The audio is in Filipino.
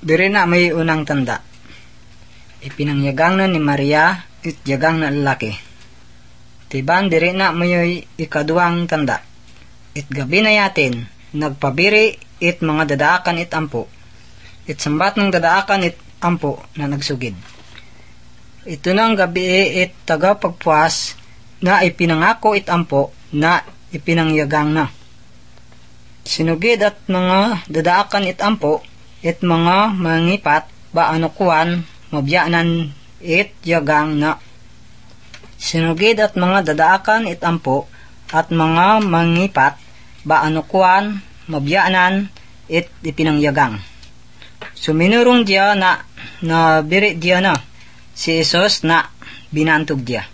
Diri na may unang tanda. Ipinangyagang na ni Maria it yagang na lalaki. Tiban diri na may ikaduang tanda. It gabi na yatin, nagpabiri it mga dadaakan it ampo. It sambat ng dadaakan it ampo na nagsugid. Ito nang gabi it taga pagpuas na ipinangako it ampo na ipinangyagang na. Sinugid at mga dadaakan it ampo it mga mangipat ba anukuan mabyanan it yagang na. Sinugid at mga dadaakan it ampo at mga mangipat ba anukuan mabyanan it ipinangyagang. Suminurong diya na biri diya na si Jesus na binantog diya.